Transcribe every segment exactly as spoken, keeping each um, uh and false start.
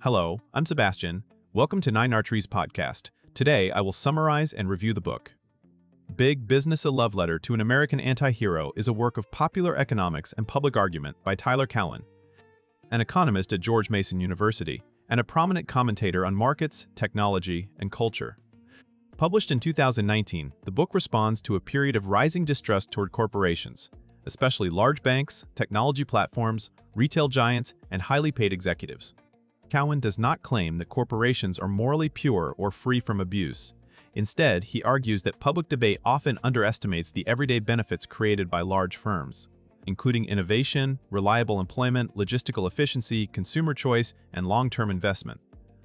Hello, I'm Sebastian. Welcome to Nine Arteries Podcast. Today, I will summarize and review the book. Big Business: A Love Letter to an American Anti-Hero is a work of popular economics and public argument by Tyler Cowen, an economist at George Mason University, and a prominent commentator on markets, technology, and culture. Published in two thousand nineteen, the book responds to a period of rising distrust toward corporations, especially large banks, technology platforms, retail giants, and highly paid executives. Cowen does not claim that corporations are morally pure or free from abuse. Instead, he argues that public debate often underestimates the everyday benefits created by large firms, including innovation, reliable employment, logistical efficiency, consumer choice, and long-term investment.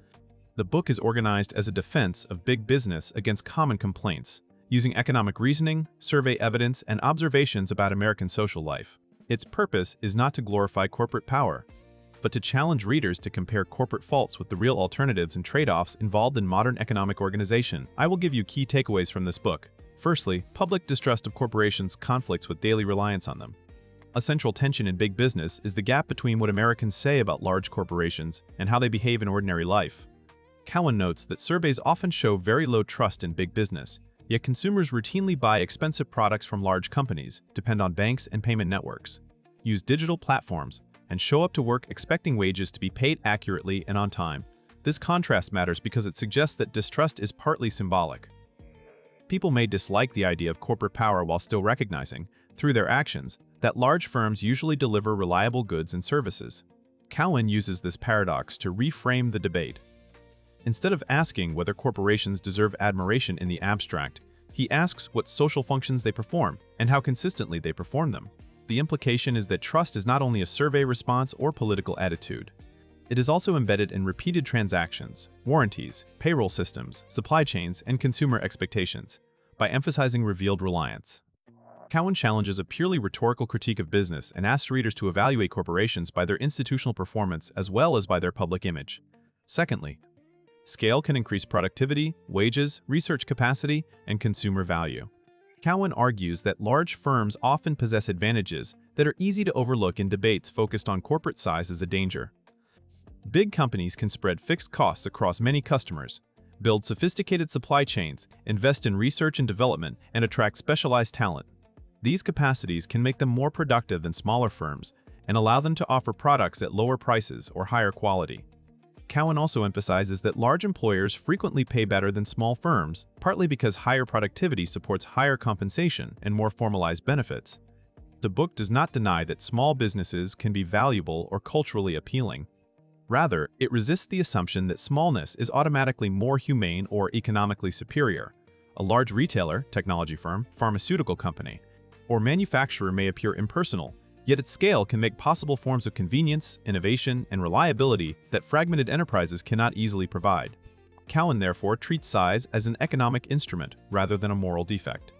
The book is organized as a defense of big business against common complaints, using economic reasoning, survey evidence, and observations about American social life. Its purpose is not to glorify corporate power, but to challenge readers to compare corporate faults with the real alternatives and trade-offs involved in modern economic organization. I will give you key takeaways from this book. Firstly, public distrust of corporations conflicts with daily reliance on them. A central tension in big business is the gap between what Americans say about large corporations and how they behave in ordinary life. Cowen notes that surveys often show very low trust in big business, yet consumers routinely buy expensive products from large companies, depend on banks and payment networks, use digital platforms, and show up to work expecting wages to be paid accurately and on time. This contrast matters because it suggests that distrust is partly symbolic. People may dislike the idea of corporate power while still recognizing, through their actions, that large firms usually deliver reliable goods and services. Cowen uses this paradox to reframe the debate. Instead of asking whether corporations deserve admiration in the abstract, he asks what social functions they perform and how consistently they perform them. The implication is that trust is not only a survey response or political attitude. It is also embedded in repeated transactions, warranties, payroll systems, supply chains, and consumer expectations, by emphasizing revealed reliance. Cowen challenges a purely rhetorical critique of business and asks readers to evaluate corporations by their institutional performance as well as by their public image. Secondly, scale can increase productivity, wages, research capacity, and consumer value. Cowen argues that large firms often possess advantages that are easy to overlook in debates focused on corporate size as a danger. Big companies can spread fixed costs across many customers, build sophisticated supply chains, invest in research and development, and attract specialized talent. These capacities can make them more productive than smaller firms and allow them to offer products at lower prices or higher quality. Cowen also emphasizes that large employers frequently pay better than small firms, partly because higher productivity supports higher compensation and more formalized benefits. The book does not deny that small businesses can be valuable or culturally appealing. Rather, it resists the assumption that smallness is automatically more humane or economically superior. A large retailer, technology firm, pharmaceutical company, or manufacturer may appear impersonal, yet its scale can make possible forms of convenience, innovation, and reliability that fragmented enterprises cannot easily provide. Cowen therefore treats size as an economic instrument rather than a moral defect.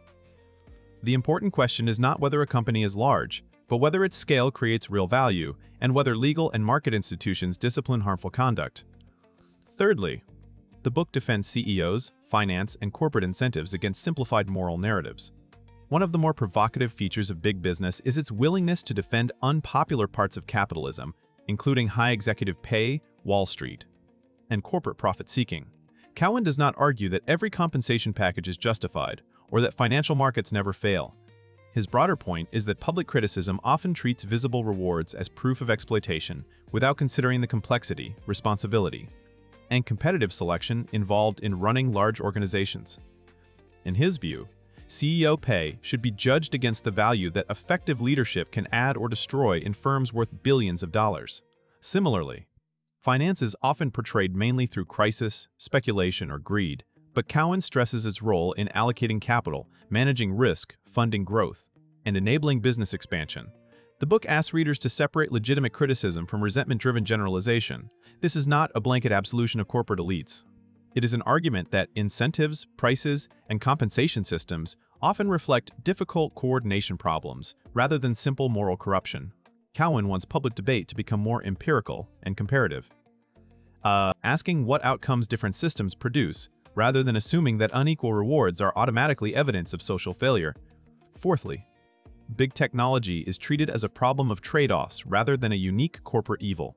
The important question is not whether a company is large, but whether its scale creates real value and whether legal and market institutions discipline harmful conduct. Thirdly, the book defends C E Os, finance, and corporate incentives against simplified moral narratives. One of the more provocative features of big business is its willingness to defend unpopular parts of capitalism, including high executive pay, Wall Street, and corporate profit-seeking. Cowen does not argue that every compensation package is justified, or that financial markets never fail. His broader point is that public criticism often treats visible rewards as proof of exploitation without considering the complexity, responsibility, and competitive selection involved in running large organizations. In his view, C E O pay should be judged against the value that effective leadership can add or destroy in firms worth billions of dollars. Similarly, finance is often portrayed mainly through crisis, speculation, or greed, but Cowen stresses its role in allocating capital, managing risk, funding growth, and enabling business expansion. The book asks readers to separate legitimate criticism from resentment-driven generalization. This is not a blanket absolution of corporate elites. It is an argument that incentives, prices, and compensation systems often reflect difficult coordination problems rather than simple moral corruption. Cowen wants public debate to become more empirical and comparative, uh, asking what outcomes different systems produce, rather than assuming that unequal rewards are automatically evidence of social failure. Fourthly, big technology is treated as a problem of trade-offs rather than a unique corporate evil.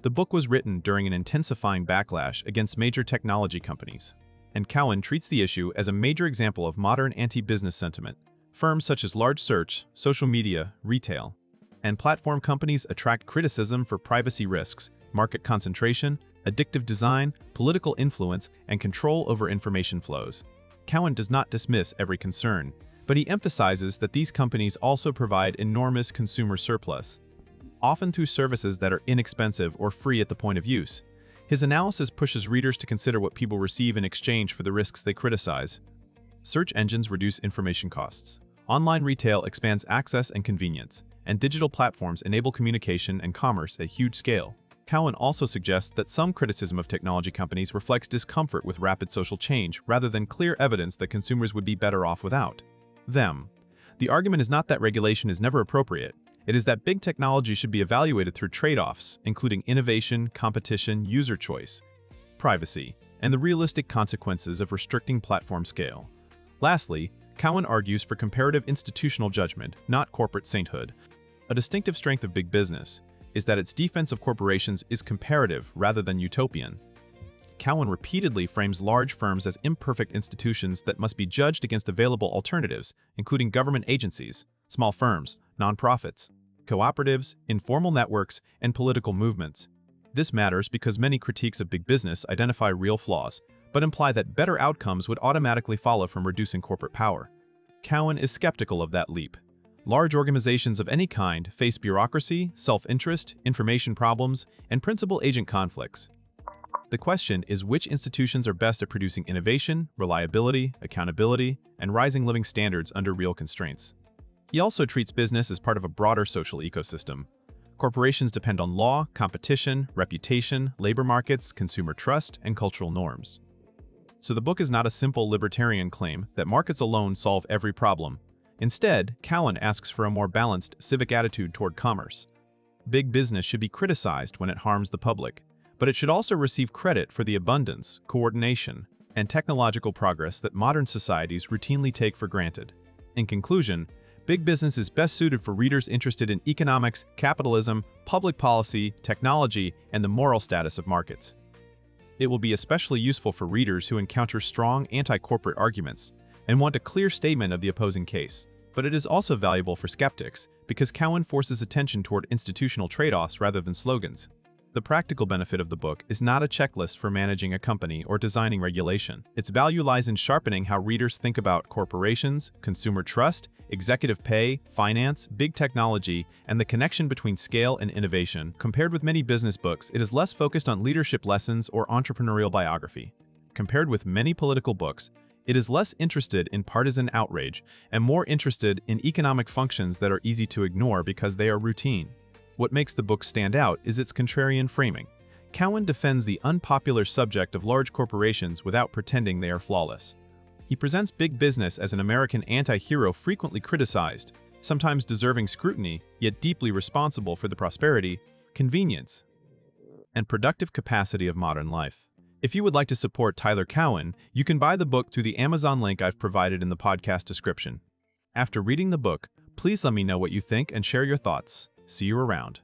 The book was written during an intensifying backlash against major technology companies, and Cowen treats the issue as a major example of modern anti-business sentiment. Firms such as large search, social media, retail, and platform companies attract criticism for privacy risks, market concentration, addictive design, political influence, and control over information flows. Cowen does not dismiss every concern, but he emphasizes that these companies also provide enormous consumer surplus, often through services that are inexpensive or free at the point of use. His analysis pushes readers to consider what people receive in exchange for the risks they criticize. Search engines reduce information costs. Online retail expands access and convenience, and digital platforms enable communication and commerce at huge scale. Cowen also suggests that some criticism of technology companies reflects discomfort with rapid social change rather than clear evidence that consumers would be better off without them. The argument is not that regulation is never appropriate. It is that big technology should be evaluated through trade-offs, including innovation, competition, user choice, privacy, and the realistic consequences of restricting platform scale. Lastly, Cowen argues for comparative institutional judgment, not corporate sainthood. A distinctive strength of big business is that its defense of corporations is comparative rather than utopian. Cowen repeatedly frames large firms as imperfect institutions that must be judged against available alternatives, including government agencies, small firms, nonprofits, cooperatives, informal networks, and political movements. This matters because many critiques of big business identify real flaws, but imply that better outcomes would automatically follow from reducing corporate power. Cowen is skeptical of that leap. Large organizations of any kind face bureaucracy, self-interest, information problems, and principal-agent conflicts. The question is which institutions are best at producing innovation, reliability, accountability, and rising living standards under real constraints. He also treats business as part of a broader social ecosystem. Corporations depend on law, competition, reputation, labor markets, consumer trust, and cultural norms. So the book is not a simple libertarian claim that markets alone solve every problem. Instead, Cowen asks for a more balanced civic attitude toward commerce. Big business should be criticized when it harms the public, but it should also receive credit for the abundance, coordination, and technological progress that modern societies routinely take for granted. In conclusion, big business is best suited for readers interested in economics, capitalism, public policy, technology, and the moral status of markets. It will be especially useful for readers who encounter strong anti-corporate arguments and want a clear statement of the opposing case. But it is also valuable for skeptics because Cowen forces attention toward institutional trade-offs rather than slogans. The practical benefit of the book is not a checklist for managing a company or designing regulation. Its value lies in sharpening how readers think about corporations, consumer trust, executive pay, finance, big technology, and the connection between scale and innovation. Compared with many business books, it is less focused on leadership lessons or entrepreneurial biography. Compared with many political books, it is less interested in partisan outrage and more interested in economic functions that are easy to ignore because they are routine. What makes the book stand out is its contrarian framing. Cowen defends the unpopular subject of large corporations without pretending they are flawless. He presents big business as an American anti-hero frequently criticized, sometimes deserving scrutiny, yet deeply responsible for the prosperity, convenience, and productive capacity of modern life. If you would like to support Tyler Cowen, you can buy the book through the Amazon link I've provided in the podcast description. After reading the book, please let me know what you think and share your thoughts. See you around.